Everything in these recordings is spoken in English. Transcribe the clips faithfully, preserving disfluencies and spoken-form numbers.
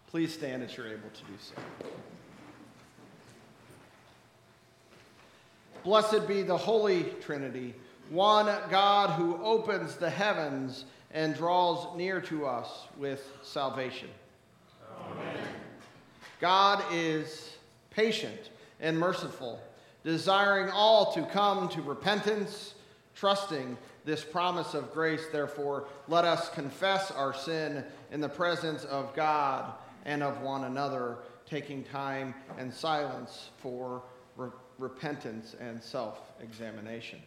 Please stand as you're able to do so. Blessed be the Holy Trinity, one God who opens the heavens and draws near to us with salvation. Amen. God is patient and merciful, desiring all to come to repentance, trusting this promise of grace. Therefore, let us confess our sin in the presence of God and of one another, taking time and silence for re- repentance and self-examination.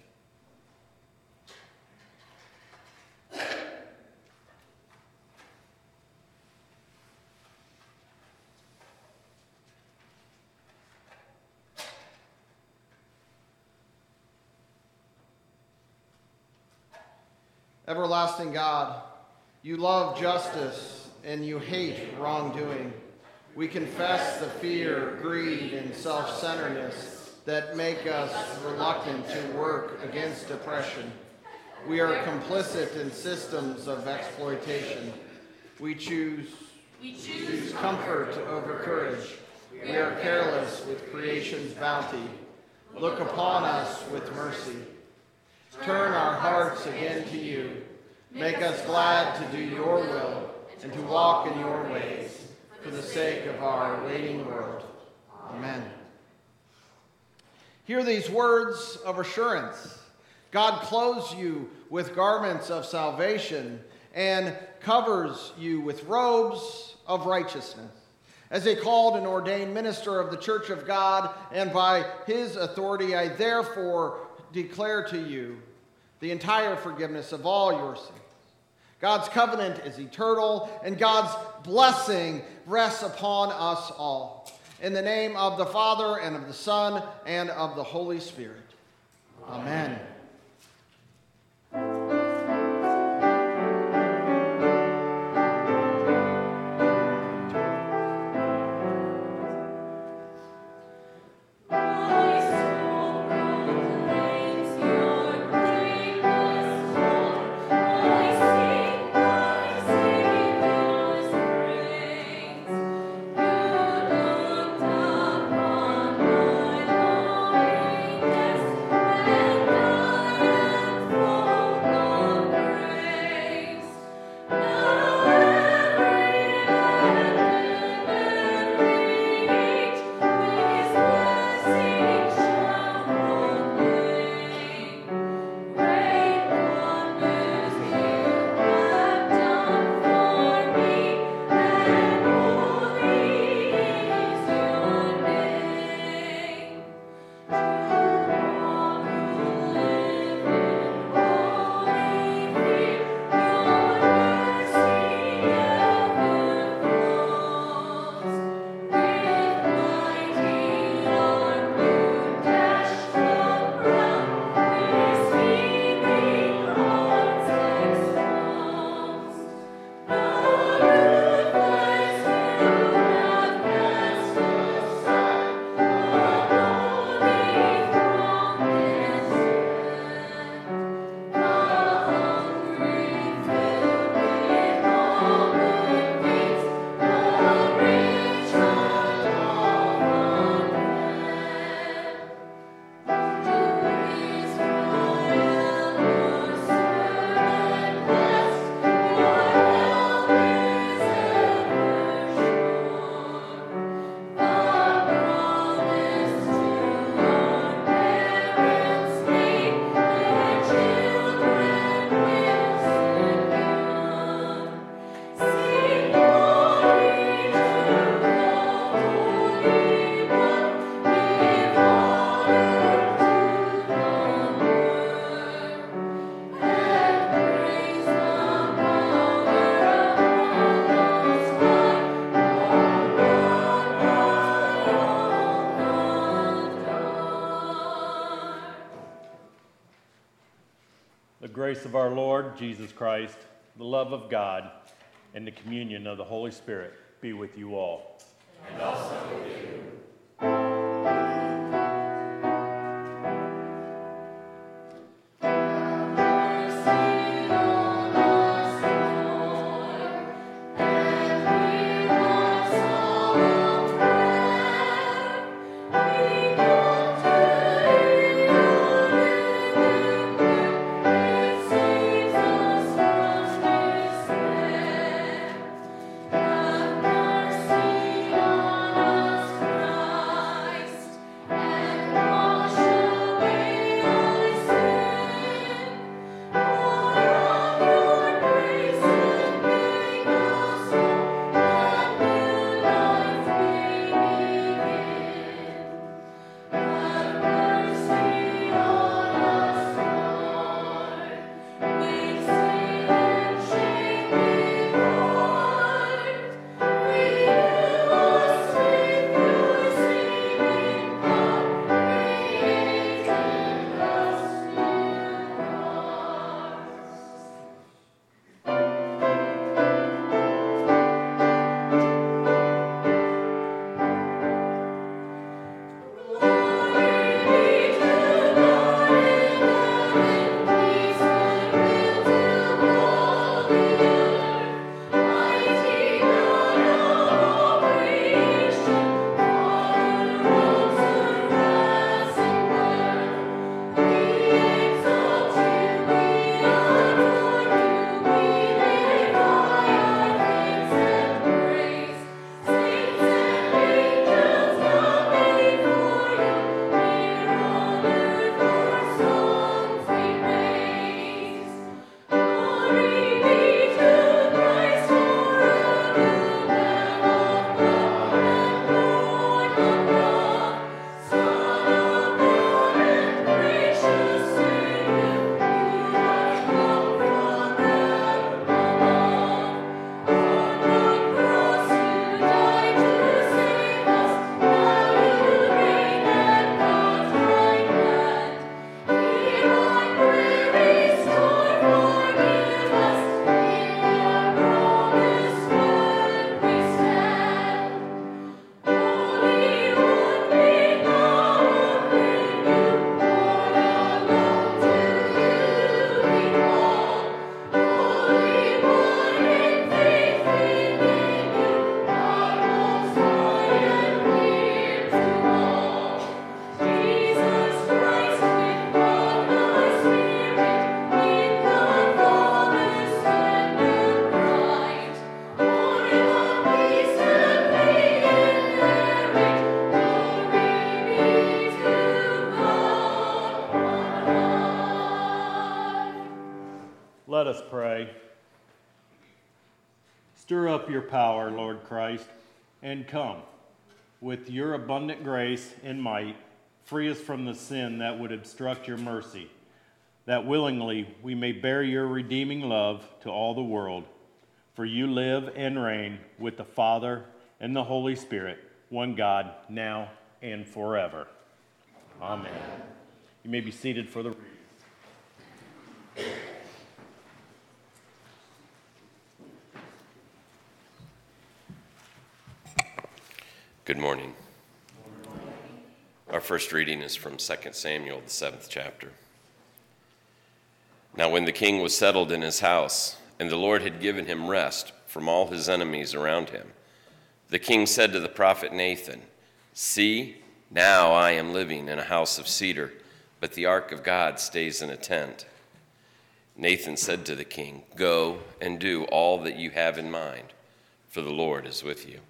Everlasting God, you love justice and you hate wrongdoing. We confess the fear, greed, and self-centeredness that make us reluctant to work against oppression. We are complicit in systems of exploitation. We choose, we choose comfort over courage. We are careless with creation's bounty. Look upon us with mercy. Turn our hearts again to you. Make us glad to do your will and to walk in your ways for the sake of our waiting world. Amen. Hear these words of assurance. God clothes you with garments of salvation and covers you with robes of righteousness. As a called and ordained minister of the Church of God, and by his authority, I therefore declare to you the entire forgiveness of all your sins. God's covenant is eternal, and God's blessing rests upon us all. In the name of the Father, and of the Son, and of the Holy Spirit. Amen. Grace of our Lord Jesus Christ, the love of God, and the communion of the Holy Spirit be with you all. And also with you. Mercy on us, Lord, and hear us. let us pray. Stir up your power, Lord Christ, and come. With your abundant grace and might, free us from the sin that would obstruct your mercy, that willingly we may bear your redeeming love to all the world. For you live and reign with the Father and the Holy Spirit, one God, now and forever. Amen. Amen. You may be seated for the reading. Good morning. Good morning. Our first reading is from Second Samuel, the seventh chapter. Now when the king was settled in his house, and the Lord had given him rest from all his enemies around him, the king said to the prophet Nathan, "See, now I am living in a house of cedar, but the ark of God stays in a tent." Nathan said to the king, "Go and do all that you have in mind, for the Lord is with you."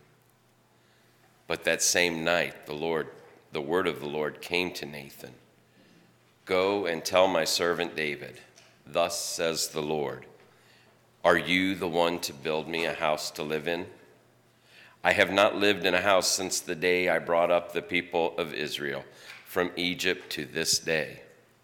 But that same night, the Lord, the word of the Lord came to Nathan. "Go and tell my servant David, thus says the Lord, are you the one to build me a house to live in? I have not lived in a house since the day I brought up the people of Israel from Egypt to this day.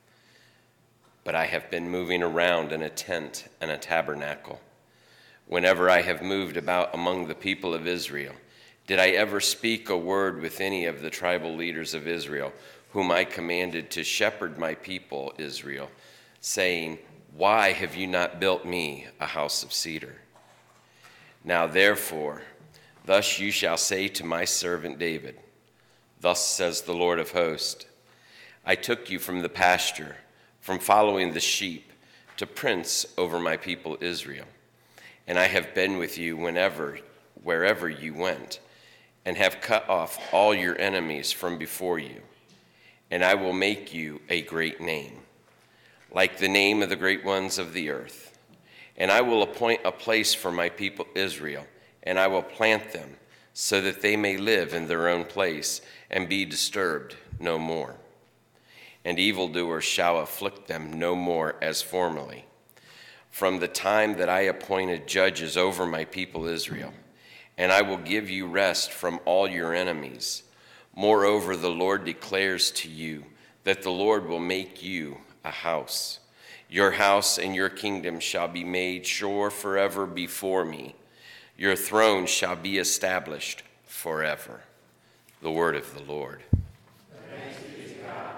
But I have been moving around in a tent and a tabernacle. Whenever I have moved about among the people of Israel, did I ever speak a word with any of the tribal leaders of Israel, whom I commanded to shepherd my people Israel, saying, why have you not built me a house of cedar? Now therefore, thus you shall say to my servant David, thus says the Lord of hosts, I took you from the pasture, from following the sheep, to prince over my people Israel. And I have been with you whenever, wherever you went, and have cut off all your enemies from before you. And I will make you a great name, like the name of the great ones of the earth. And I will appoint a place for my people Israel, and I will plant them, so that they may live in their own place and be disturbed no more. And evildoers shall afflict them no more as formerly, from the time that I appointed judges over my people Israel. And I will give you rest from all your enemies. Moreover, the Lord declares to you that the Lord will make you a house. Your house and your kingdom shall be made sure forever before me. Your throne shall be established forever. The word of the Lord. Thanks be to God.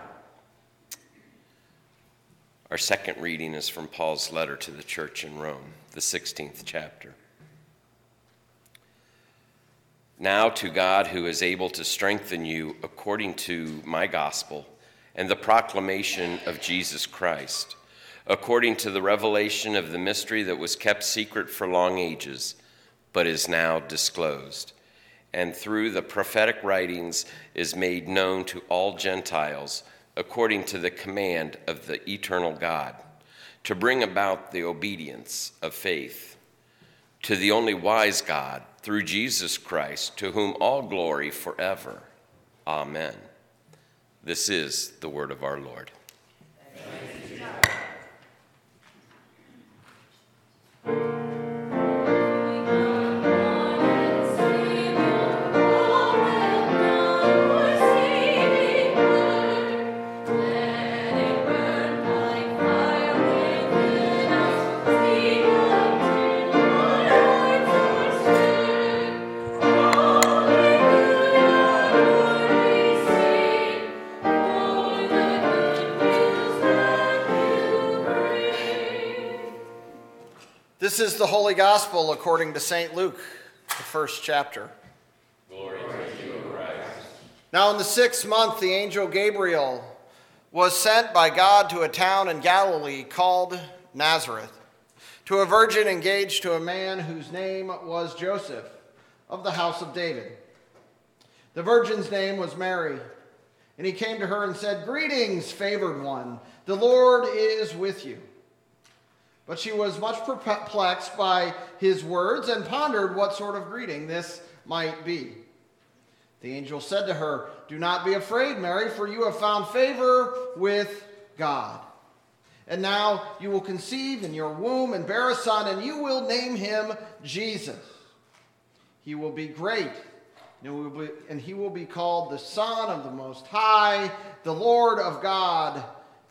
Our second reading is from Paul's letter to the church in Rome, the sixteenth chapter. Now to God, who is able to strengthen you according to my gospel and the proclamation of Jesus Christ, according to the revelation of the mystery that was kept secret for long ages, but is now disclosed, and through the prophetic writings is made known to all Gentiles, according to the command of the eternal God, to bring about the obedience of faith to the only wise God, through Jesus Christ, to whom all glory forever. Amen. This is the word of our Lord. Thanks be to God. This is the Holy Gospel according to Saint Luke, the first chapter. Glory to you, O Christ. Now in the sixth month, the angel Gabriel was sent by God to a town in Galilee called Nazareth, to a virgin engaged to a man whose name was Joseph, of the house of David. The virgin's name was Mary, and he came to her and said, "Greetings, favored one, the Lord is with you." But she was much perplexed by his words and pondered what sort of greeting this might be. The angel said to her, "Do not be afraid, Mary, for you have found favor with God. And now you will conceive in your womb and bear a son, and you will name him Jesus. He will be great, and, will be, and he will be called the Son of the Most High, the Lord of God.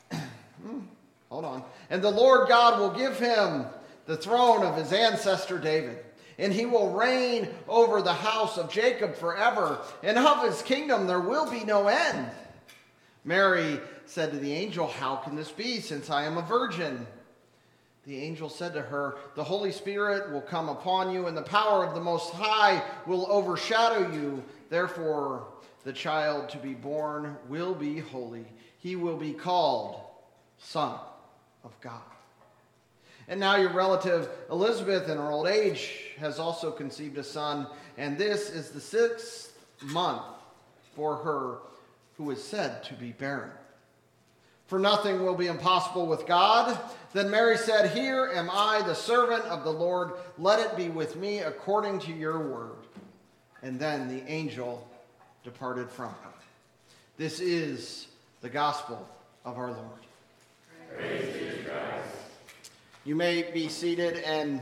Hold on. And the Lord God will give him the throne of his ancestor David, and he will reign over the house of Jacob forever, and of his kingdom there will be no end. Mary said to the angel, "How can this be, since I am a virgin?" The angel said to her, "The Holy Spirit will come upon you, and the power of the Most High will overshadow you. Therefore, the child to be born will be holy. He will be called Son of God." And now your relative Elizabeth, in her old age, has also conceived a son, and this is the sixth month for her who is said to be barren. For nothing will be impossible with God. Then Mary said, "Here am I, the servant of the Lord. Let it be with me according to your word." And then the angel departed from her. This is the gospel of our Lord. Praise be to Christ. You may be seated. And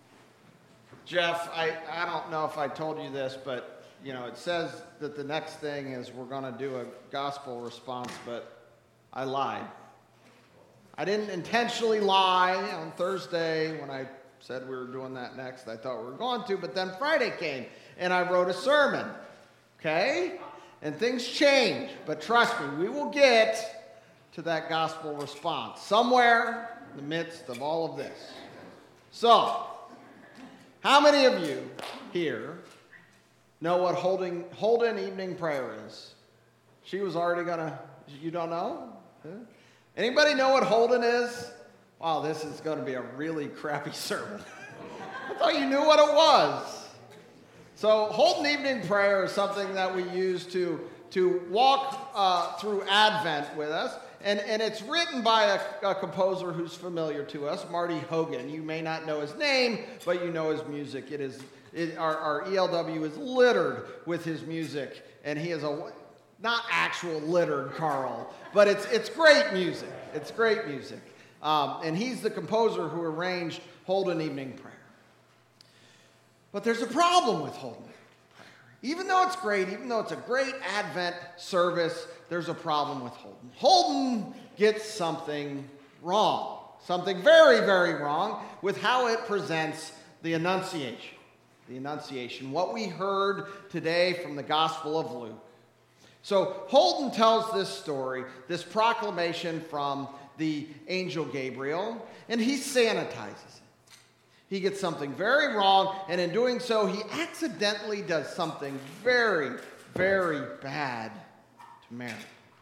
Jeff, I, I don't know if I told you this, but you know, it says that the next thing is we're going to do a gospel response, but I lied. I didn't intentionally lie on Thursday when I said we were doing that next. I thought we were going to, but then Friday came and I wrote a sermon. Okay? And things change, but trust me, we will get to that gospel response somewhere in the midst of all of this. So, how many of you here know what holding Holden evening prayer is? She was already gonna, you don't know? Huh? Anybody know what Holden is? Wow, this is going to be a really crappy sermon. I thought you knew what it was. So Holden evening prayer is something that we use to, to walk uh, through Advent with us. And, and it's written by a, a composer who's familiar to us, Marty Hogan. You may not know his name, but you know his music. It is it, our, our E L W is littered with his music. And he is a... not actual littered, Carl, but it's it's great music. It's great music. Um, and he's the composer who arranged Holden Evening Prayer. But there's a problem with Holden Evening Prayer. Even though it's great, even though it's a great Advent service, there's a problem with Holden. Holden gets something wrong, something very, very wrong with how it presents the Annunciation. The Annunciation, what we heard today from the Gospel of Luke. So Holden tells this story, this proclamation from the angel Gabriel, and he sanitizes it. He gets something very wrong, and in doing so, he accidentally does something very, very bad to Mary.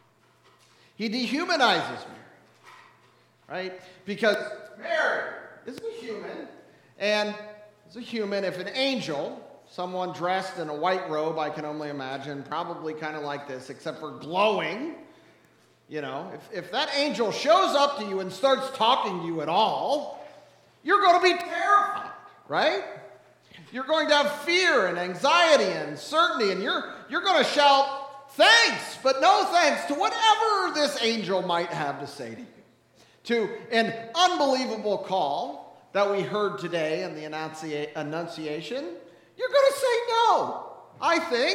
He dehumanizes Mary, right? Because Mary is a human, and as a human, if an angel, someone dressed in a white robe, I can only imagine, probably kind of like this, except for glowing. You know, if, if that angel shows up to you and starts talking to you at all, you're going to be terrified, right? You're going to have fear and anxiety and uncertainty, and you're, you're going to shout, "Thanks, but no thanks," to whatever this angel might have to say to you. To an unbelievable call that we heard today in the Annuncia- Annunciation, you're going to say no, I think.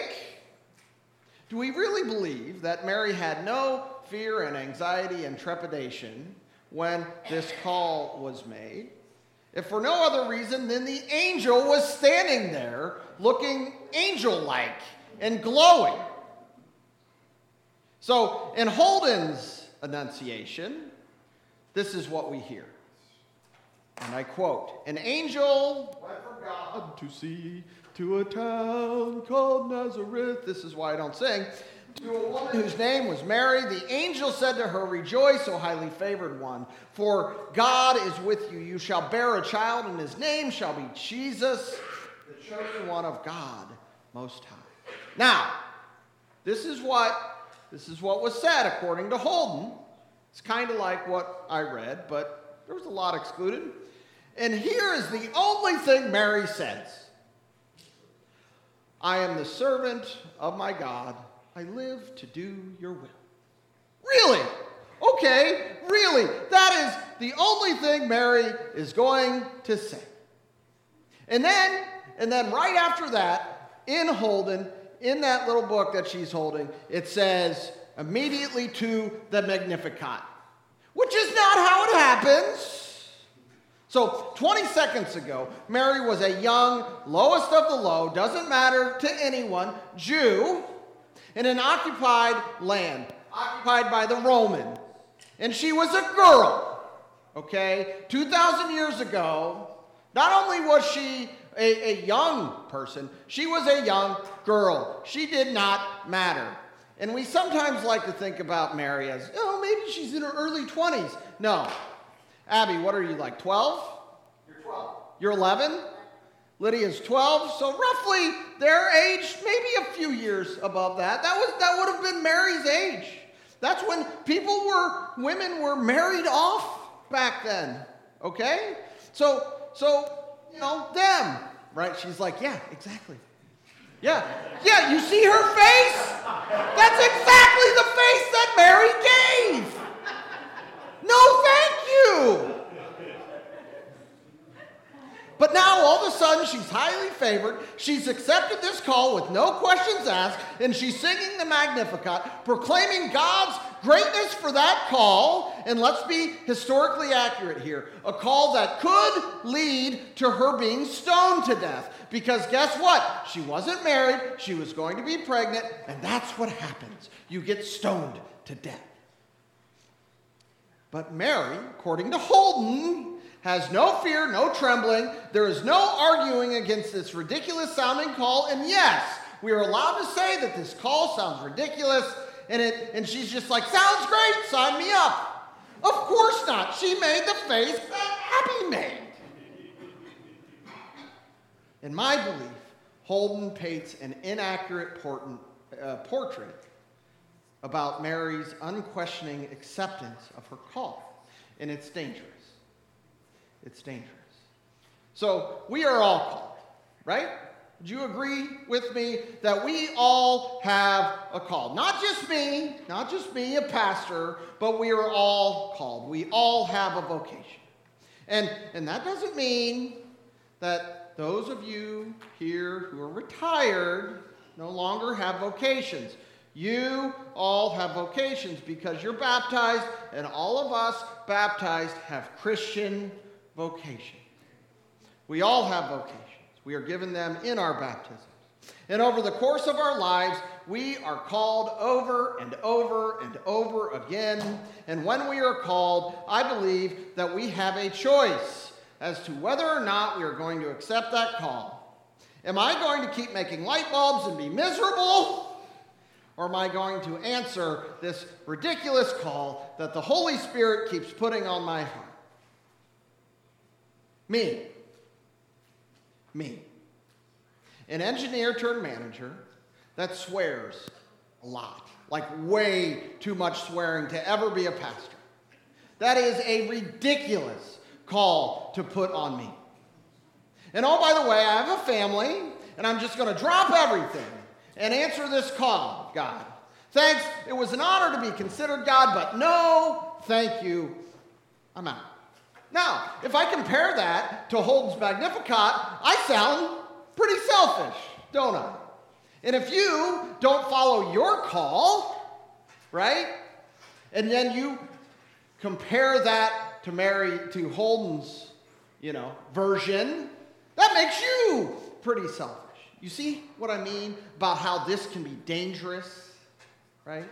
Do we really believe that Mary had no fear and anxiety and trepidation when this call was made? If for no other reason than the angel was standing there looking angel-like and glowing. So in Holden's Annunciation, this is what we hear. And I quote, "An angel went from God to see to a town called Nazareth." This is why I don't sing. "To a woman whose name was Mary, the angel said to her, 'Rejoice, O highly favored one, for God is with you. You shall bear a child, and his name shall be Jesus, the chosen one of God Most High.'" Now, this is what this is what was said according to Holden. It's kind of like what I read, but there was a lot excluded. And here is the only thing Mary says. "I am the servant of my God. I live to do your will." Really? okay, really, that is the only thing Mary is going to say. And then, and then right after that, in Holden, in that little book that she's holding, it says, immediately to the Magnificat, which is not how it happens. So twenty seconds ago, Mary was a young, lowest of the low, doesn't matter to anyone, Jew, in an occupied land, occupied by the Romans. And she was a girl, okay? two thousand years ago, not only was she a, a young person, she was a young girl. She did not matter. And we sometimes like to think about Mary as, oh, maybe she's in her early twenties. No. Abby, what are you, like twelve? You're twelve. You're eleven? Lydia's twelve, so roughly their age, maybe a few years above that. That was that would have been Mary's age. That's when people were, women were married off back then, okay? So, so you know, them, right? She's like, yeah, exactly. Yeah, yeah, you see her face? That's exactly the face that Mary gave. No, thank you. But now, all of a sudden, she's highly favored. She's accepted this call with no questions asked, and she's singing the Magnificat, proclaiming God's greatness for that call. And let's be historically accurate here. A call that could lead to her being stoned to death. Because guess what? She wasn't married. She was going to be pregnant, and that's what happens. You get stoned to death. But Mary, according to Holden, has no fear, no trembling. There is no arguing against this ridiculous sounding call. And yes, we are allowed to say that this call sounds ridiculous. And it, and she's just like, sounds great, sign me up. Of course not. She made the face that Abby made. In my belief, Holden paints an inaccurate portent, uh, portrait about Mary's unquestioning acceptance of her call. And it's dangerous. It's dangerous. So we are all called, right? Would you agree with me that we all have a call? Not just me, not just me, a pastor, but we are all called. We all have a vocation. And, and that doesn't mean that those of you here who are retired no longer have vocations. You all have vocations because you're baptized, and all of us baptized have Christian vocation. We all have vocations. We are given them in our baptisms. And over the course of our lives, we are called over and over and over again. And when we are called, I believe that we have a choice as to whether or not we are going to accept that call. Am I going to keep making light bulbs and be miserable? Or am I going to answer this ridiculous call that the Holy Spirit keeps putting on my heart? Me. Me. An engineer turned manager that swears a lot, like way too much swearing to ever be a pastor. That is a ridiculous call to put on me. And oh, by the way, I have a family, and I'm just going to drop everything and answer this call, God. Thanks, it was an honor to be considered, God, but no, thank you, I'm out. Now, if I compare that to Holden's Magnificat, I sound pretty selfish, don't I? And if you don't follow your call, right, and then you compare that to Mary, to Holden's, you know, version, that makes you pretty selfish. You see what I mean about how this can be dangerous, right?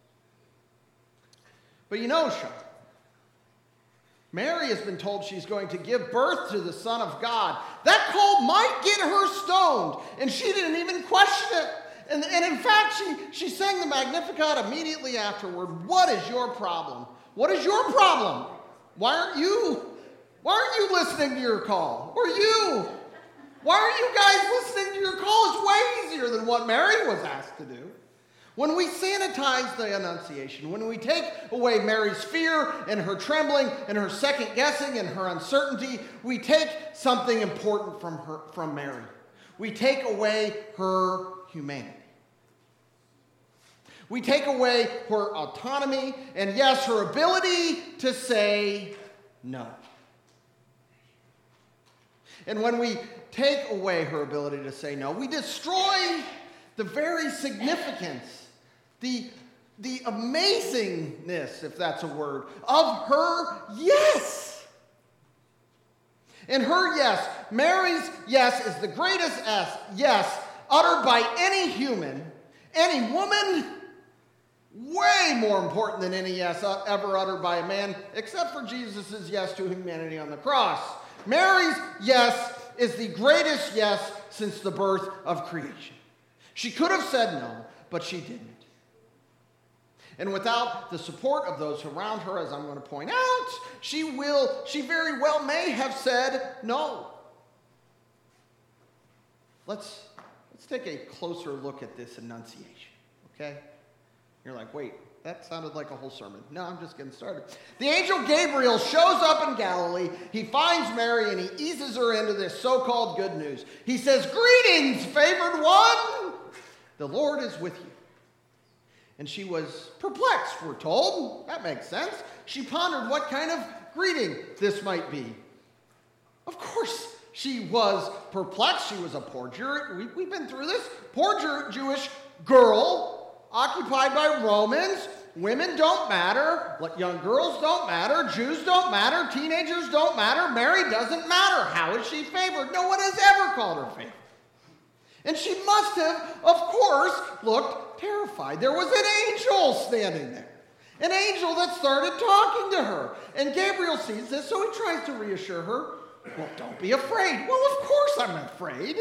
But you know, Sean, Mary has been told she's going to give birth to the Son of God. That call might get her stoned, and she didn't even question it. And, and in fact, she, she sang the Magnificat immediately afterward. What is your problem? What is your problem? Why aren't you, why aren't you listening to your call? Or you? Why aren't you guys listening to your call? It's way easier than what Mary was asked to do. When we sanitize the Annunciation, when we take away Mary's fear and her trembling and her second guessing and her uncertainty, we take something important from her, from Mary. We take away her humanity. We take away her autonomy and, yes, her ability to say no. And when we take away her ability to say no, we destroy the very significance, the, the amazingness, if that's a word, of her yes. And her yes, Mary's yes, is the greatest yes uttered by any human, any woman, way more important than any yes ever uttered by a man, except for Jesus' yes to humanity on the cross. Mary's yes is the greatest yes since the birth of creation. She could have said no, but she didn't. And without the support of those around her, as I'm going to point out, she will, she very well may have said no. Let's, let's take a closer look at this annunciation, okay? You're like, wait, that sounded like a whole sermon. No, I'm just getting started. The angel Gabriel shows up in Galilee. He finds Mary and he eases her into this so-called good news. He says, "Greetings, favored one. The Lord is with you." And she was perplexed, we're told. That makes sense. She pondered what kind of greeting this might be. Of course, she was perplexed. She was a poor Jew. We, we've been through this. Poor Jew, Jewish girl, occupied by Romans. Women don't matter. Young girls don't matter. Jews don't matter. Teenagers don't matter. Mary doesn't matter. How is she favored? No one has ever called her favored. And she must have, of course, looked terrified. There was an angel standing there. An angel that started talking to her. And Gabriel sees this, so he tries to reassure her. Well, don't be afraid. Well, of course I'm afraid.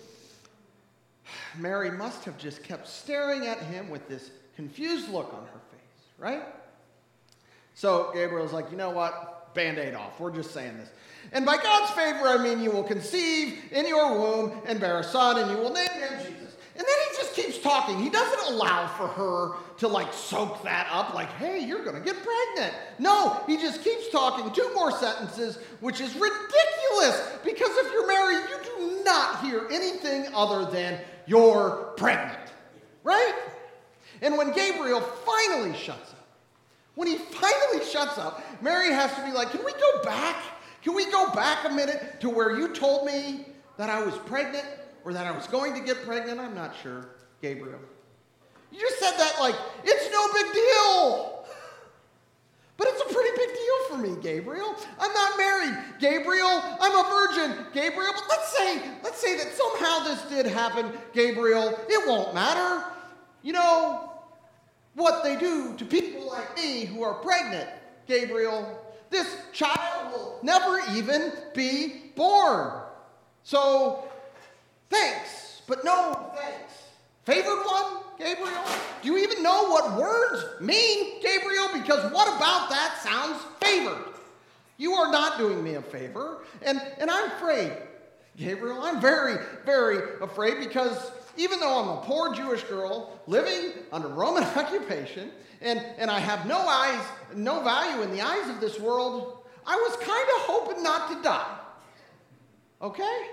Mary must have just kept staring at him with this confused look on her face, right? So Gabriel's like, you know what? Band-aid off. We're just saying this. And by God's favor, I mean you will conceive in your womb and bear a son, and you will name him Jesus. And then he just keeps talking. He doesn't allow for her to like soak that up like, hey, you're going to get pregnant. No, he just keeps talking two more sentences, which is ridiculous because if you're married, you do not hear anything other than you're pregnant, right? And when Gabriel finally shuts up, when he finally shuts up, Mary has to be like, can we go back? Can we go back a minute to where you told me that I was pregnant or that I was going to get pregnant? I'm not sure, Gabriel. You just said that like, it's no big deal. But it's a pretty big deal for me, Gabriel. I'm not married, Gabriel. I'm a virgin, Gabriel. But let's say, let's say that somehow this did happen, Gabriel. It won't matter. You know what they do to people like me who are pregnant, Gabriel. This child will never even be born. So, thanks, but no thanks. Favored one, Gabriel? Do you even know what words mean, Gabriel? Because what about that sounds favored? You are not doing me a favor, and, and I'm afraid, Gabriel. I'm very, very afraid because even though I'm a poor Jewish girl living under Roman occupation, and, and I have no eyes, no value in the eyes of this world, I was kind of hoping not to die. Okay?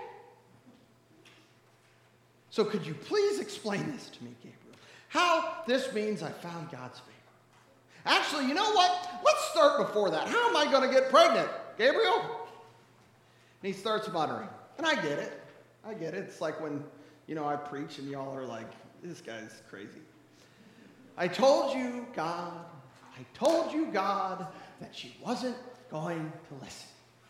So could you please explain this to me, Gabriel? How this means I found God's favor. Actually, you know what? Let's start before that. How am I going to get pregnant, Gabriel? And he starts muttering. And I get it. I get it. It's like when, you know, I preach and y'all are like, this guy's crazy. I told you, God, I told you, God, that she wasn't going to listen.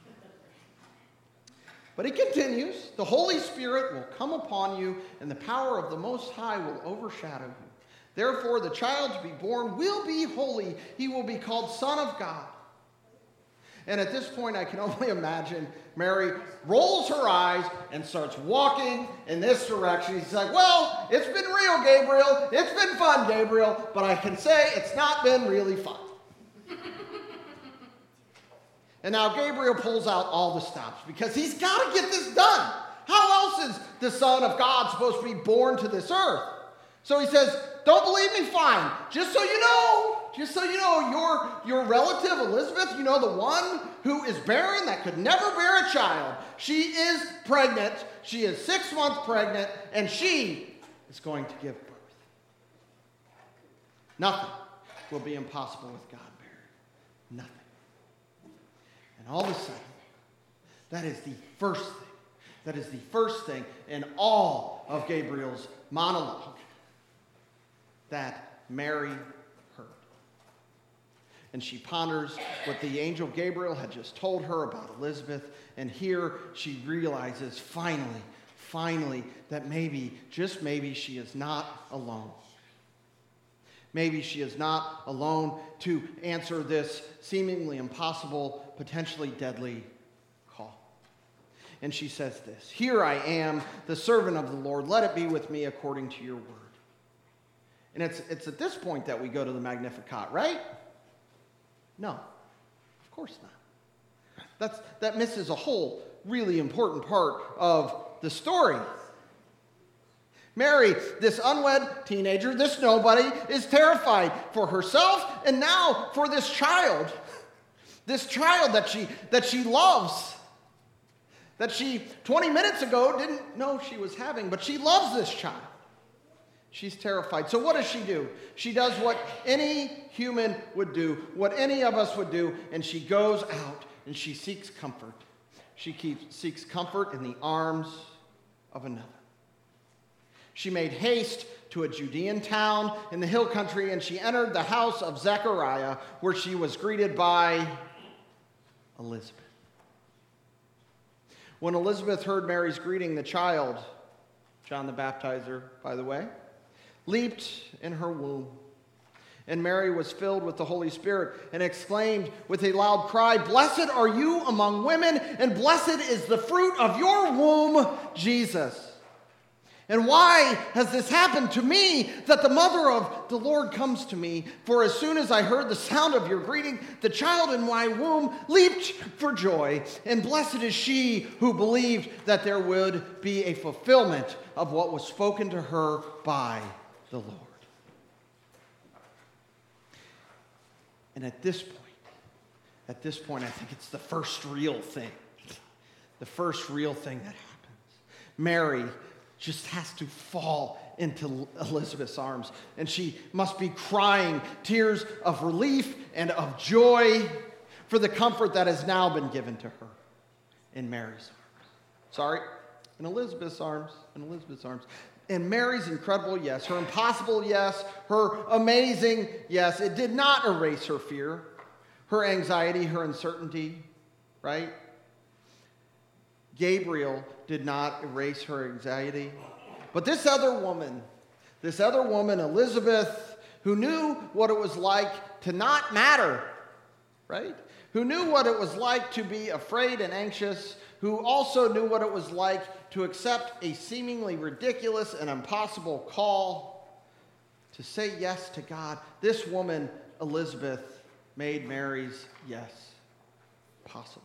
But he continues, the Holy Spirit will come upon you, and the power of the Most High will overshadow you. Therefore, the child to be born will be holy. He will be called Son of God. And at this point, I can only imagine Mary rolls her eyes and starts walking in this direction. She's like, well, it's been real, Gabriel. It's been fun, Gabriel. But I can say it's not been really fun. And now Gabriel pulls out all the stops because he's got to get this done. How else is the Son of God supposed to be born to this earth? So he says, don't believe me? Fine. Just so you know, just so you know, your, your relative Elizabeth, you know, the one who is barren that could never bear a child, she is pregnant. She is six months pregnant, and she is going to give birth. Nothing will be impossible with God, Mary. Nothing. And all of a sudden, that is the first thing. That is the first thing in all of Gabriel's monologue that Mary heard. And she ponders what the angel Gabriel had just told her about Elizabeth. And here she realizes finally, finally, that maybe, just maybe, she is not alone. Maybe she is not alone to answer this seemingly impossible, potentially deadly call. And she says this, "Here I am, the servant of the Lord. Let it be with me according to your word." And it's, it's at this point that we go to the Magnificat, right? No, of course not. That's, that misses a whole really important part of the story. Mary, this unwed teenager, this nobody, is terrified for herself and now for this child. This child that she, that she loves. That she twenty minutes ago didn't know she was having, but she loves this child. She's terrified. So what does she do? She does what any human would do, what any of us would do, and she goes out and she seeks comfort. She keeps, seeks comfort in the arms of another. She made haste to a Judean town in the hill country, and she entered the house of Zechariah, where she was greeted by Elizabeth. When Elizabeth heard Mary's greeting, the child, John the Baptizer, by the way, leaped in her womb. And Mary was filled with the Holy Spirit and exclaimed with a loud cry, "Blessed are you among women, and blessed is the fruit of your womb, Jesus. And why has this happened to me, that the mother of the Lord comes to me? For as soon as I heard the sound of your greeting, the child in my womb leaped for joy. And blessed is she who believed that there would be a fulfillment of what was spoken to her by the Lord." And at this point, at this point, I think it's the first real thing. The first real thing that happens. Mary just has to fall into Elizabeth's arms. And she must be crying tears of relief and of joy for the comfort that has now been given to her in Mary's arms. Sorry, in Elizabeth's arms, in Elizabeth's arms. And Mary's incredible yes, her impossible yes, her amazing yes, it did not erase her fear, her anxiety, her uncertainty, right? Gabriel did not erase her anxiety. But this other woman, this other woman, Elizabeth, who knew what it was like to not matter, right? Who knew what it was like to be afraid and anxious, who also knew what it was like to accept a seemingly ridiculous and impossible call to say yes to God. This woman, Elizabeth, made Mary's yes possible.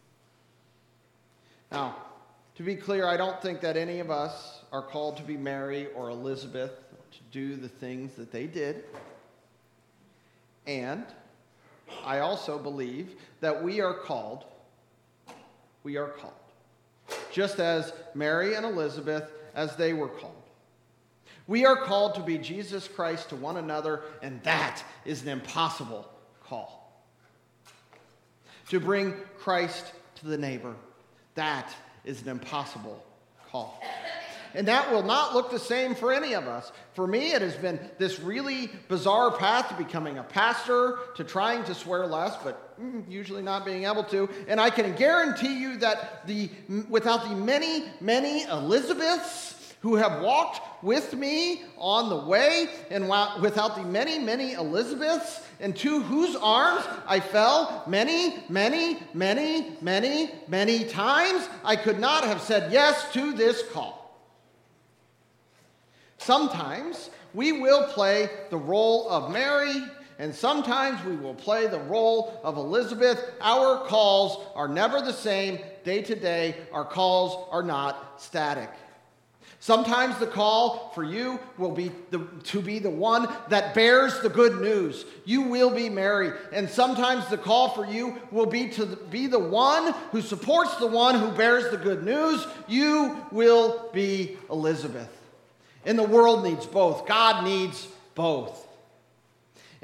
Now, to be clear, I don't think that any of us are called to be Mary or Elizabeth, to do the things that they did. And I also believe that we are called, we are called, just as Mary and Elizabeth, as they were called. We are called to be Jesus Christ to one another, and that is an impossible call. To bring Christ to the neighbor, that is an impossible call. And that will not look the same for any of us. For me, it has been this really bizarre path to becoming a pastor, to trying to swear less, but mm, usually not being able to. And I can guarantee you that the without the many, many Elizabeths who have walked with me on the way, and without the many, many Elizabeths into whose arms I fell many, many, many, many, many times, I could not have said yes to this call. Sometimes we will play the role of Mary, and sometimes we will play the role of Elizabeth. Our calls are never the same day to day. Our calls are not static. Sometimes the call for you will be the, to be the one that bears the good news. You will be Mary. And sometimes the call for you will be to be the one who supports the one who bears the good news. You will be Elizabeth. And the world needs both. God needs both.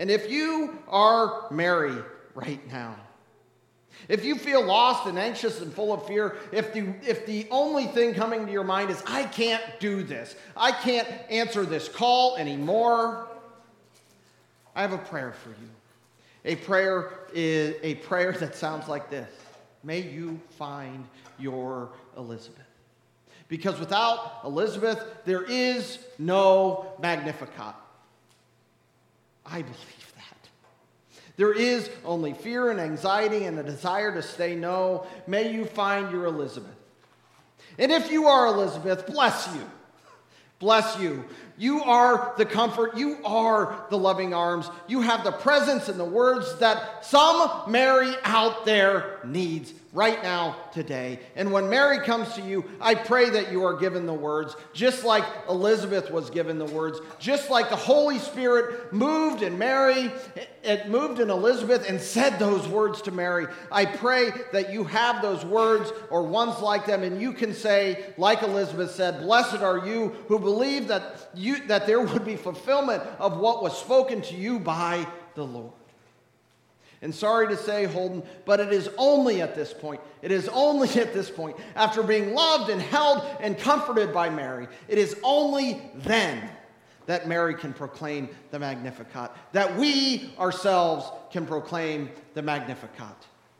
And if you are Mary right now, if you feel lost and anxious and full of fear, if the, if the only thing coming to your mind is, I can't do this, I can't answer this call anymore, I have a prayer for you. A prayer is a prayer that sounds like this. May you find your Elizabeth. Because without Elizabeth, there is no Magnificat. I believe that. There is only fear and anxiety and a desire to say no. May you find your Elizabeth. And if you are Elizabeth, bless you. Bless you. You are the comfort. You are the loving arms. You have the presence and the words that some Mary out there needs right now, today. And when Mary comes to you, I pray that you are given the words, just like Elizabeth was given the words, just like the Holy Spirit moved in Mary, it moved in Elizabeth and said those words to Mary. I pray that you have those words or ones like them, and you can say, like Elizabeth said, blessed are you who believe that you that there would be fulfillment of what was spoken to you by the Lord. And sorry to say, Holden, but it is only at this point, it is only at this point, after being loved and held and comforted by Mary, it is only then that Mary can proclaim the Magnificat, that we ourselves can proclaim the Magnificat,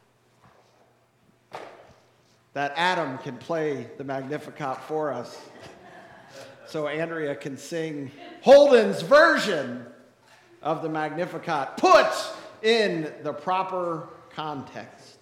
that Adam can play the Magnificat for us, so Andrea can sing Holden's version of the Magnificat, put in the proper context.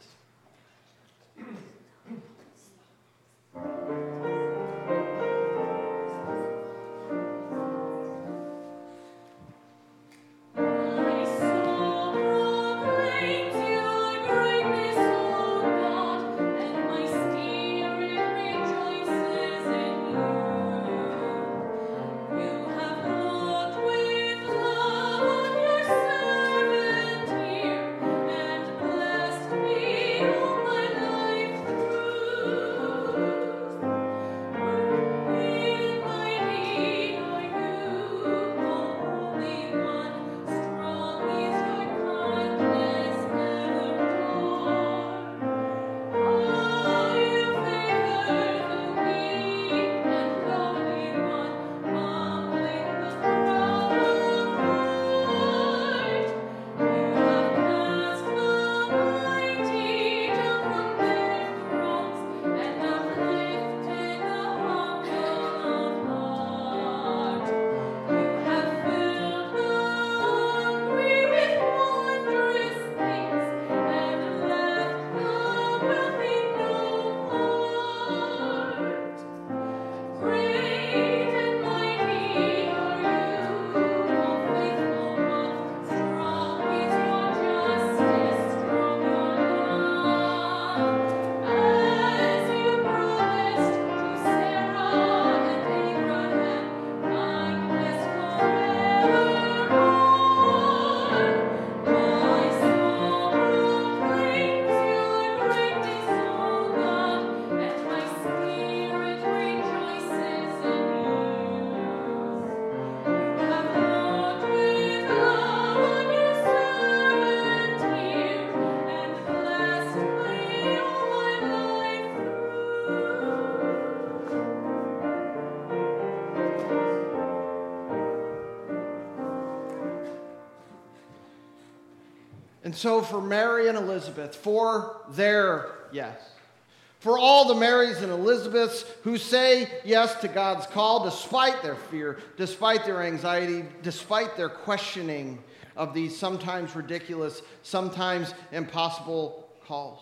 And so for Mary and Elizabeth, for their yes, for all the Marys and Elizabeths who say yes to God's call despite their fear, despite their anxiety, despite their questioning of these sometimes ridiculous, sometimes impossible calls.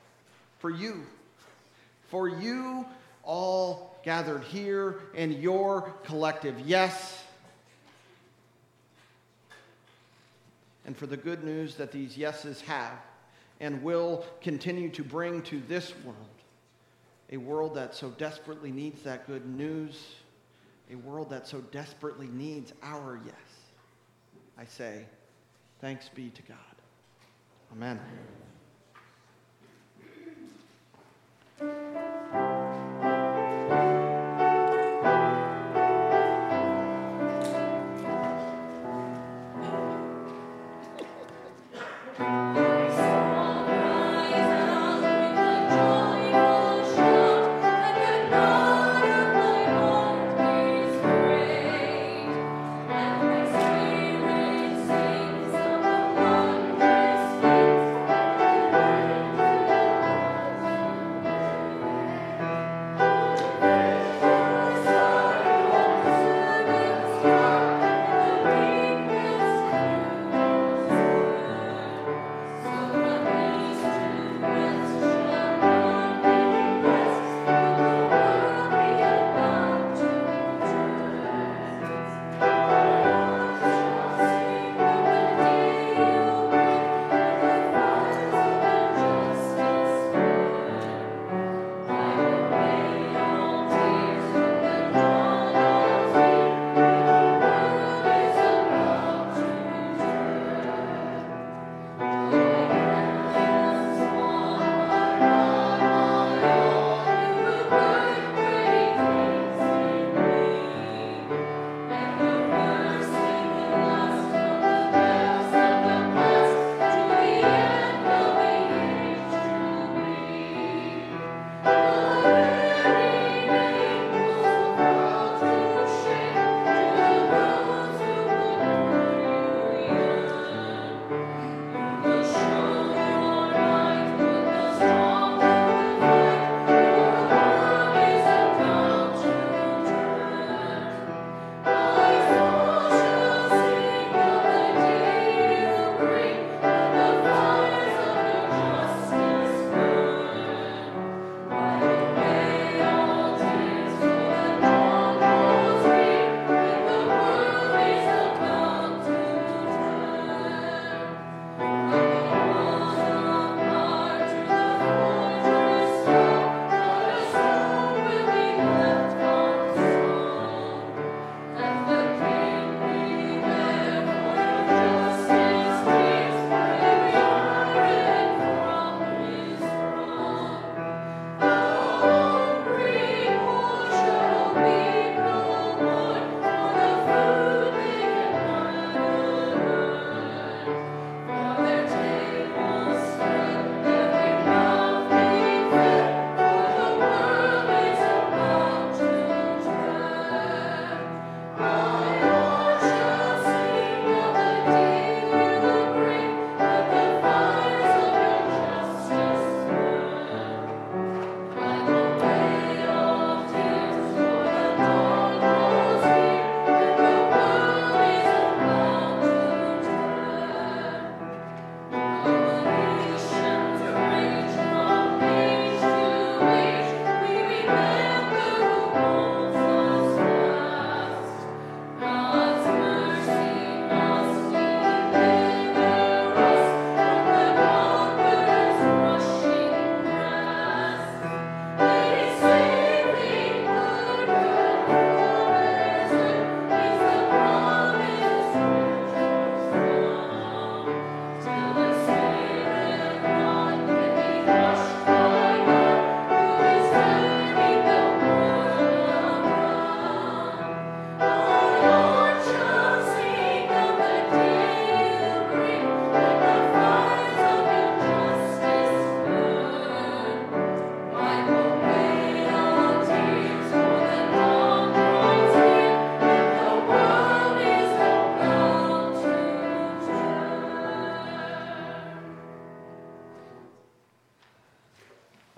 For you, for you all gathered here in your collective yes, and for the good news that these yeses have and will continue to bring to this world, a world that so desperately needs that good news, a world that so desperately needs our yes. I say, thanks be to God. Amen.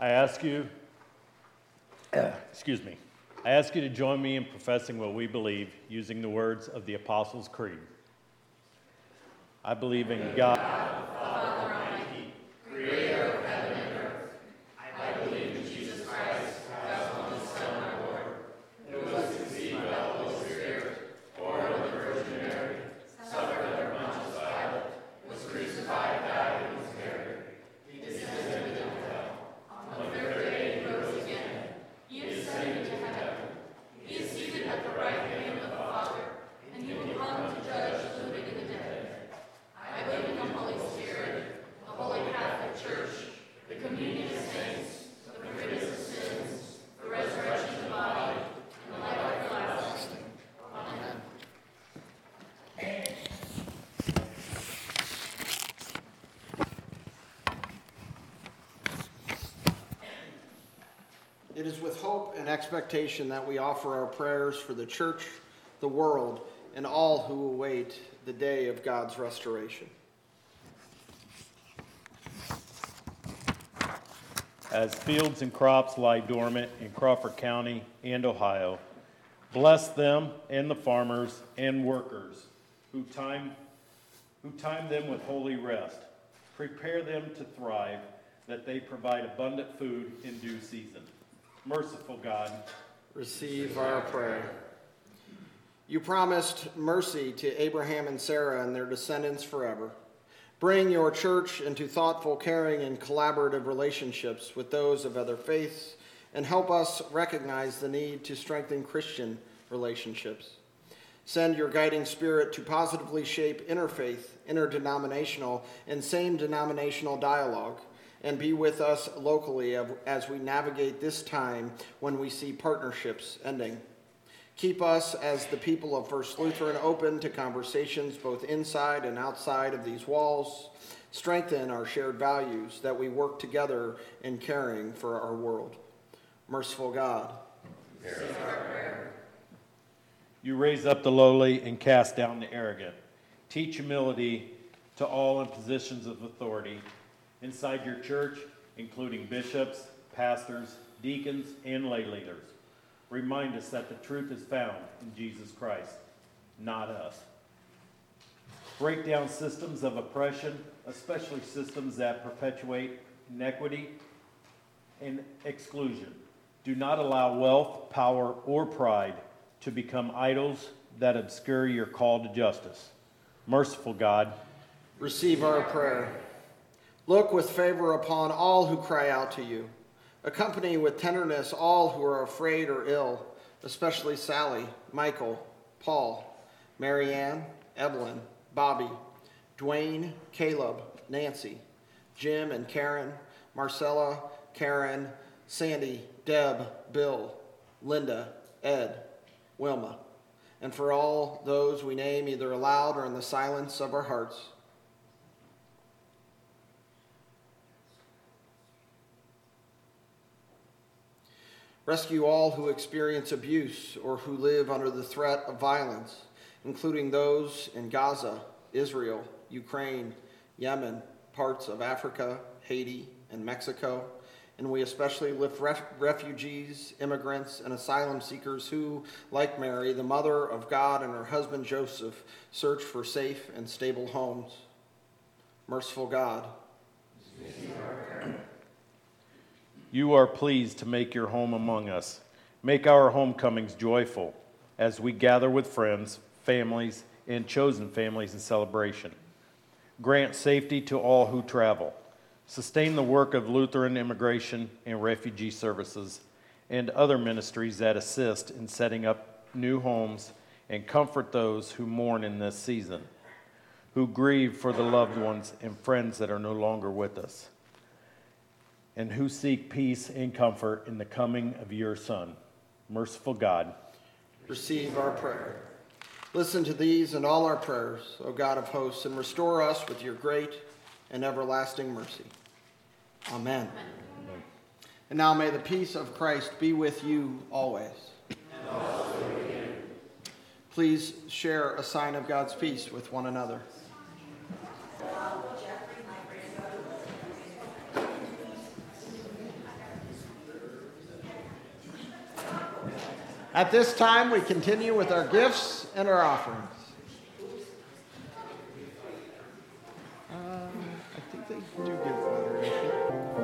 I ask you, excuse me, I ask you to join me in professing what we believe using the words of the Apostles' Creed. I believe in God, Father Almighty, creator of heaven and earth. I believe in Jesus Christ, God's only Son, our Lord, who was conceived by the Holy Spirit, born of the Virgin Mary, suffered under Pontius Pilate, was crucified, died, and was buried. He descended into hell. On the third day he rose again. He ascended into heaven. He is seated at the right hand of the Father, and he will come to judge the living and the dead. I believe in the Holy Spirit, the Holy Catholic Church, the communion of saints, the forgiveness of sins, the resurrection of the body, and the life everlasting. Amen. It is with hope and expectation that we offer our prayers for the church, the world, and all who await the day of God's restoration. as fields and crops lie dormant in Crawford County and Ohio, bless them and the farmers and workers who time, who time them with holy rest. Prepare them to thrive, that they provide abundant food in due season. Merciful God, receive our prayer. You promised mercy to Abraham and Sarah and their descendants forever. Bring your church into thoughtful, caring, and collaborative relationships with those of other faiths, and help us recognize the need to strengthen Christian relationships. Send your guiding spirit to positively shape interfaith, interdenominational, and same-denominational dialogue, and be with us locally as we navigate this time when we see partnerships ending. Keep us as the people of First Lutheran open to conversations both inside and outside of these walls. Strengthen our shared values that we work together in caring for our world. Merciful God, hear our prayer. You raise up the lowly and cast down the arrogant. Teach humility to all in positions of authority inside your church, including bishops, pastors, deacons, and lay leaders. Remind us that the truth is found in Jesus Christ, not us. Break down systems of oppression, especially systems that perpetuate inequity and exclusion. Do not allow wealth, power, or pride to become idols that obscure your call to justice. Merciful God, receive our prayer. Look with favor upon all who cry out to you. Accompany with tenderness all who are afraid or ill, especially Sally, Michael, Paul, Marianne, Evelyn, Bobby, Dwayne, Caleb, Nancy, Jim and Karen, Marcella, Karen, Sandy, Deb, Bill, Linda, Ed, Wilma, and for all those we name either aloud or in the silence of our hearts. Rescue all who experience abuse or who live under the threat of violence, including those in Gaza, Israel, Ukraine, Yemen, parts of Africa, Haiti, and Mexico. And we especially lift ref- refugees, immigrants, and asylum seekers who, like Mary, the mother of God, and her husband Joseph, search for safe and stable homes. Merciful God, you are pleased to make your home among us. Make our homecomings joyful as we gather with friends, families, and chosen families in celebration. Grant safety to all who travel. Sustain the work of Lutheran Immigration and Refugee Services and other ministries that assist in setting up new homes, and comfort those who mourn in this season, who grieve for the loved ones and friends that are no longer with us, and who seek peace and comfort in the coming of your Son. Merciful God, receive our prayer. Listen to these and all our prayers, O God of hosts, and restore us with your great and everlasting mercy. Amen. Amen. And now may the peace of Christ be with you always. And also with you. Please share a sign of God's peace with one another. At this time, we continue with our gifts and our offerings. Uh, I think they do give water, I think.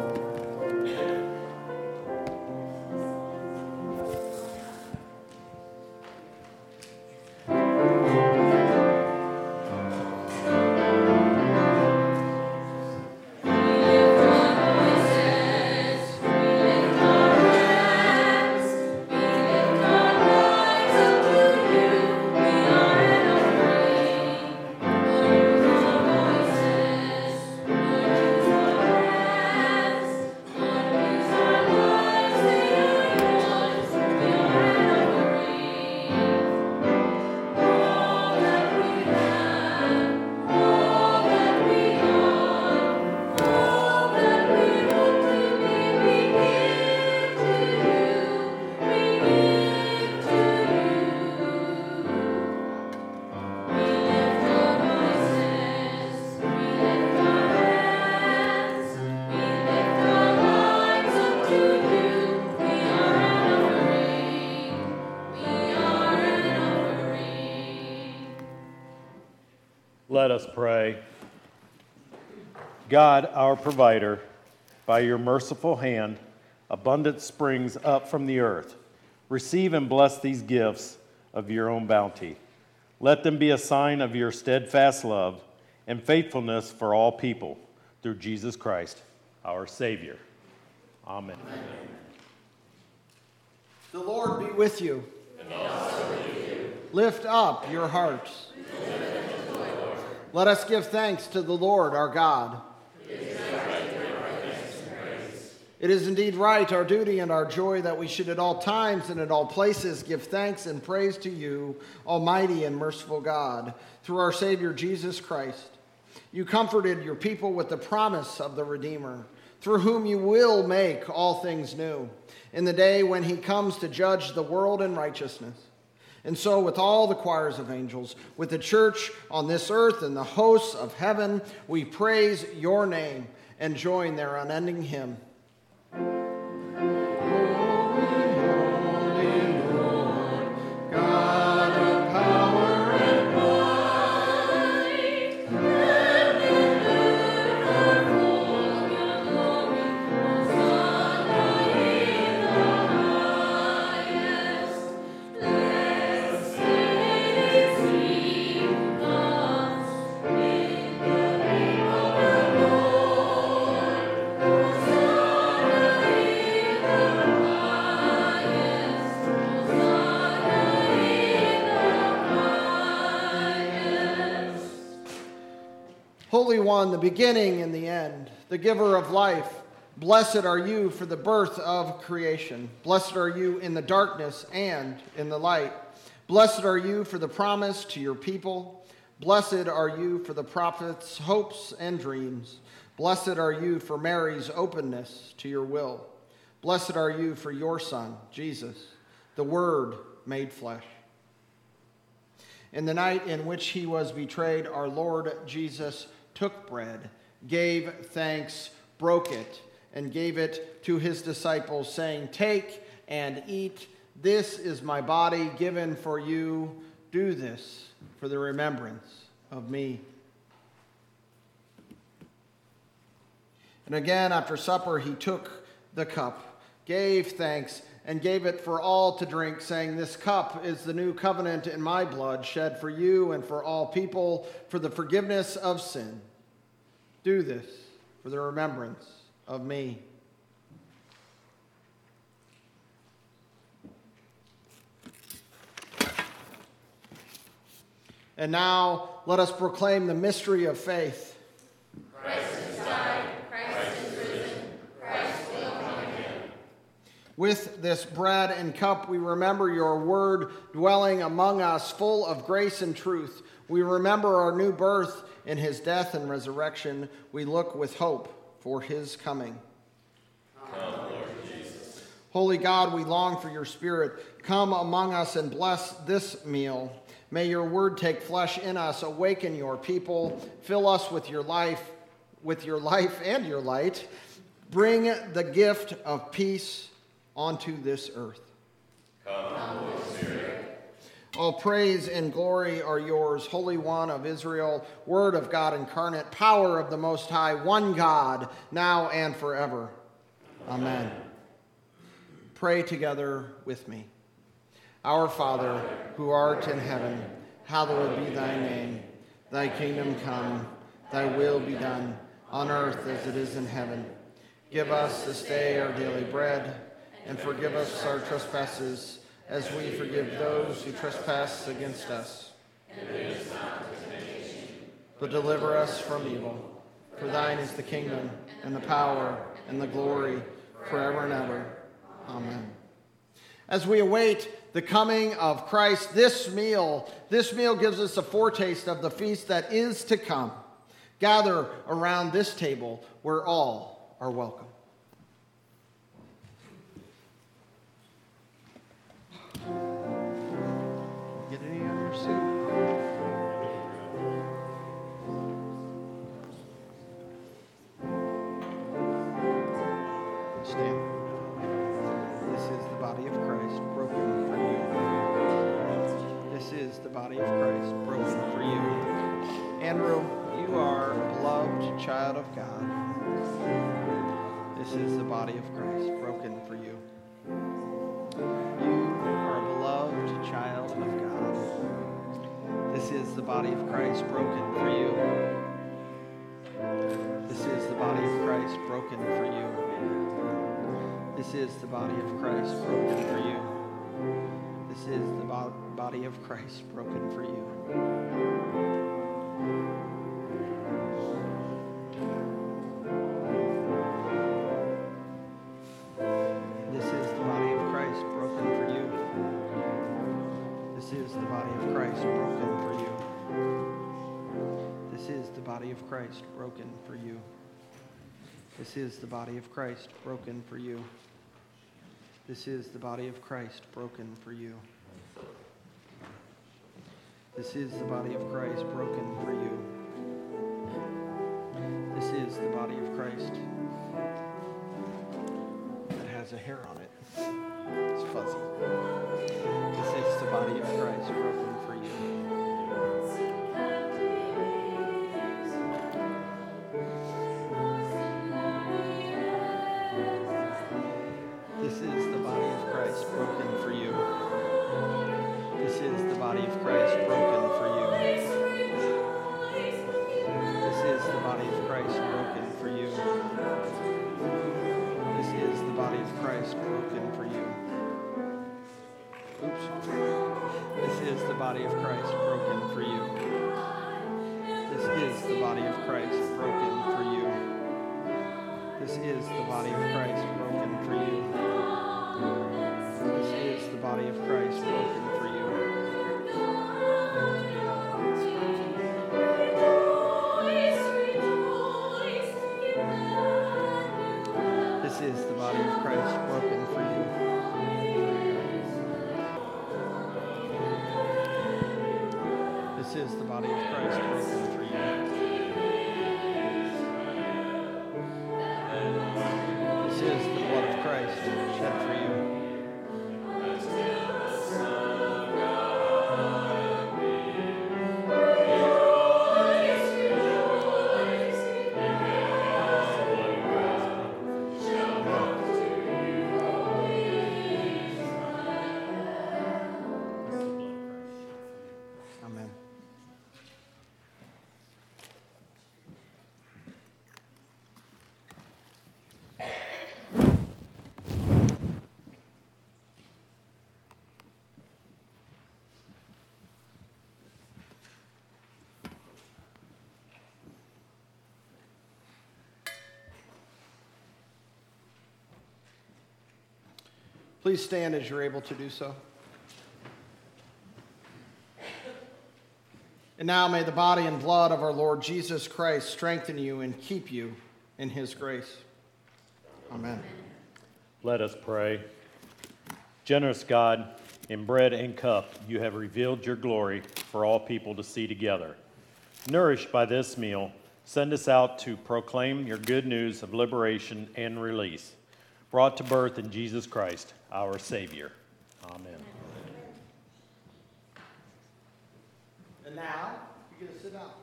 Let us pray. God, our provider, by your merciful hand, abundance springs up from the earth. Receive and bless these gifts of your own bounty. Let them be a sign of your steadfast love and faithfulness for all people, through Jesus Christ, our Savior. Amen. Amen. The Lord be with you. And also with you. Lift up your hearts. Let us give thanks to the Lord our God. It is right to give our thanks and praise. It is indeed right, our duty and our joy, that we should at all times and at all places give thanks and praise to you, Almighty and merciful God, through our Savior Jesus Christ. You comforted your people with the promise of the Redeemer, through whom you will make all things new, in the day when he comes to judge the world in righteousness. And so with all the choirs of angels, with the church on this earth and the hosts of heaven, we praise your name and join their unending hymn. Holy One, the beginning and the end, the giver of life, blessed are you for the birth of creation. Blessed are you in the darkness and in the light. Blessed are you for the promise to your people. Blessed are you for the prophet's hopes and dreams. Blessed are you for Mary's openness to your will. Blessed are you for your Son, Jesus, the Word made flesh. In the night in which he was betrayed, our Lord Jesus took bread, gave thanks, broke it, and gave it to his disciples, saying, "Take and eat. This is my body given for you. Do this for the remembrance of me." And again, after supper, he took the cup, gave thanks, and gave it for all to drink, saying, "This cup is the new covenant in my blood, shed for you and for all people for the forgiveness of sin. Do this for the remembrance of me." And now let us proclaim the mystery of faith. Christ has died, Christ is risen, Christ will come again. With this bread and cup, we remember your word dwelling among us, full of grace and truth. We remember our new birth in his death and resurrection. We look with hope for his coming. Come, Lord Jesus. Holy God, we long for your Spirit. Come among us and bless this meal. May your word take flesh in us, awaken your people, fill us with your life, with your life and your light. Bring the gift of peace onto this earth. Come, Lord All praise and glory are yours, Holy One of Israel, Word of God incarnate, power of the Most High, one God, now and forever. Amen. Pray together with me. Our Father, who art in heaven, hallowed be thy name. Thy kingdom come, thy will be done, on earth as it is in heaven. Give us this day our daily bread, and forgive us our trespasses, as we forgive those who trespass against us. And lead us not into temptation, but deliver us from evil. For thine is the kingdom, and the power, and the glory, forever and ever. Amen. As we await the coming of Christ, this meal, this meal gives us a foretaste of the feast that is to come. Gather around this table where all are welcome. Get any on your suit? Stand. This is the body of Christ broken for you. This is the body of Christ broken for you. Andrew, you are a beloved child of God. This is the body of Christ broken for you. You are a beloved child of God. This is the body of Christ broken for you. This is the body of Christ broken for you. This is the body of Christ broken for you. This is the bo- body of Christ broken for you. This is the body of Christ broken for you. This is the body of Christ broken for you. This is the body of Christ broken for you. This is the body of Christ broken for you. This is the body of Christ broken for you. This is the body of Christ broken for you. This is the body of Christ that has a hair on it. It's fuzzy. This is the body of Christ broken for you. This is the body of Christ broken for you. This is the body of Christ broken for you. This is the body of Christ broken for you. This is the body of Christ broken for you. Oops. This is the body of Christ broken for you. This is the body of Christ broken for you. This is the body of Christ broken for you. This is the body of Christ broken for you. This is the body of Christ broken for you. This is the body of Christ broken for you. This is the blood of Christ shed for you. Amen. Please stand as you're able to do so. And now may the body and blood of our Lord Jesus Christ strengthen you and keep you in his grace. Amen. Let us pray. Generous God, in bread and cup you have revealed your glory for all people to see together. Nourished by this meal, send us out to proclaim your good news of liberation and release, brought to birth in Jesus Christ, our Savior. Amen. now, you get to sit down.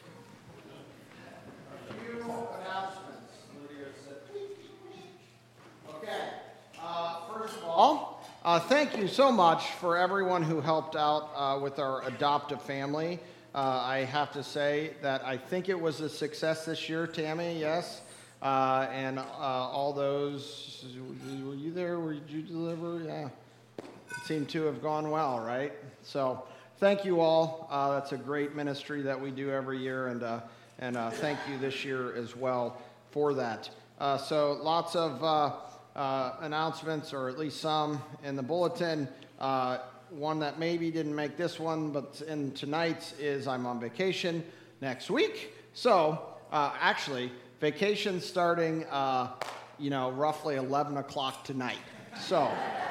A few announcements. Lydia said. Okay. Uh, first of all, uh, thank you so much for everyone who helped out uh, with our adoptive family. Uh, I have to say that I think it was a success this year, Tammy, yes? Uh, and uh, all those, were you there? Were you deliver? Yeah. It seemed to have gone well, right? So thank you all. Uh, that's a great ministry that we do every year, and uh, and uh, thank you this year as well for that. Uh, so lots of uh, uh, announcements, or at least some, in the bulletin. Uh, one that maybe didn't make this one, but in tonight's is I'm on vacation next week. So uh, actually, vacation starting, uh, you know, roughly eleven o'clock tonight. So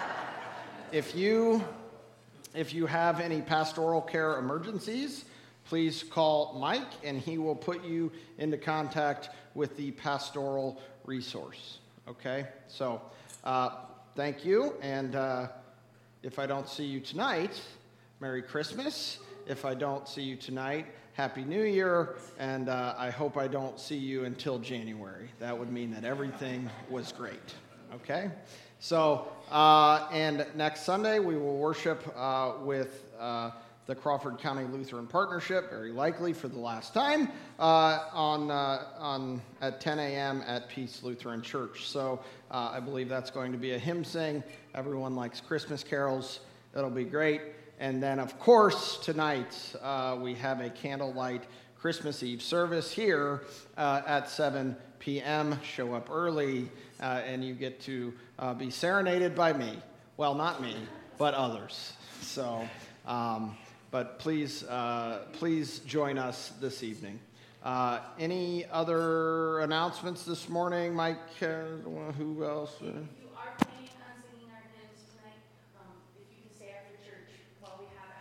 if you if you have any pastoral care emergencies, please call Mike, and he will put you into contact with the pastoral resource. Okay? So uh, thank you, and uh, if I don't see you tonight, Merry Christmas. If I don't see you tonight, Happy New Year, and uh, I hope I don't see you until January. That would mean that everything was great. Okay? So, uh, and next Sunday we will worship uh, with uh, the Crawford County Lutheran Partnership, very likely for the last time, uh, on uh, on at ten a.m. at Peace Lutheran Church. So uh, I believe that's going to be a hymn sing. Everyone likes Christmas carols. That'll be great. And then, of course, tonight uh, we have a candlelight Christmas Eve service here uh, at seven p.m. Show up early, uh, and you get to uh, be serenaded by me. Well, not me, but others. So, um, but please, uh, please join us this evening. Uh, any other announcements this morning, Mike? Uh, who else? Uh, You are planning on singing our hymns tonight. Um, if you can stay after church while we have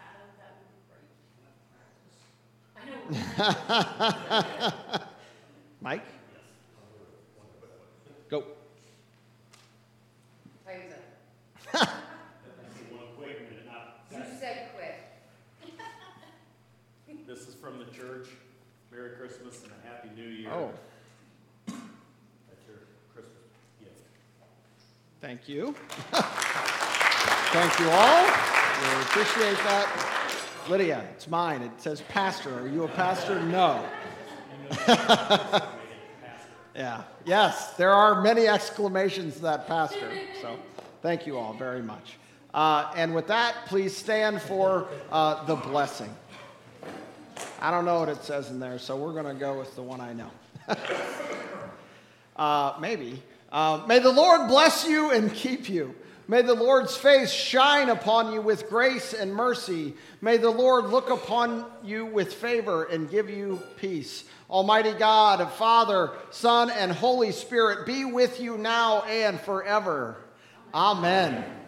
Adam, that would be great. I know. Mike? Go. Time's up. One quick minute. Now, You said quit. this is from the church. Merry Christmas and a Happy New Year. Oh, That's your Christmas gift. thank you. Thank you all. We appreciate that. Lydia, it's mine. It says pastor. Are you a pastor? No. Yeah. Yes, there are many exclamations to that pastor. So thank you all very much. Uh, and with that, please stand for uh, the blessing. I don't know what it says in there, so we're going to go with the one I know. uh, maybe. Uh, may the Lord bless you and keep you. May the Lord's face shine upon you with grace and mercy. May the Lord look upon you with favor and give you peace. Almighty God, Father, Son, and Holy Spirit, be with you now and forever. Amen.